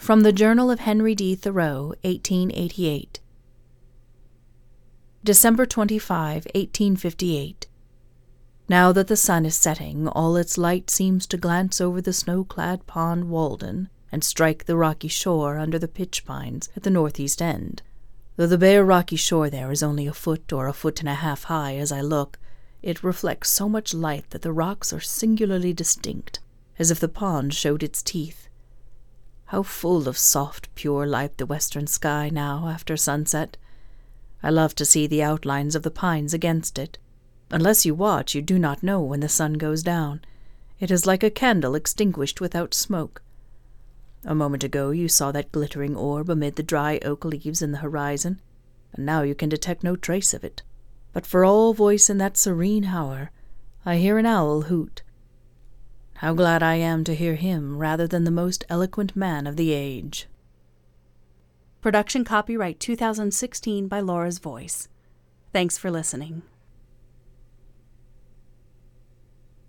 From the Journal of Henry D. Thoreau, 1888. December 25, 1858. Now that the sun is setting, all its light seems to glance over the snow-clad pond Walden and strike the rocky shore under the pitch pines at the northeast end. Though the bare rocky shore there is only a foot or a foot and a half high as I look, it reflects so much light that the rocks are singularly distinct, as if the pond showed its teeth. How full of soft, pure light the western sky now after sunset! I love to see the outlines of the pines against it. Unless you watch, you do not know when the sun goes down. It is like a candle extinguished without smoke. A moment ago you saw that glittering orb amid the dry oak leaves in the horizon, and now you can detect no trace of it. But for all voice in that serene hour, I hear an owl hoot. How glad I am to hear him rather than the most eloquent man of the age. Production copyright 2016 by Laura's Voice. Thanks for listening.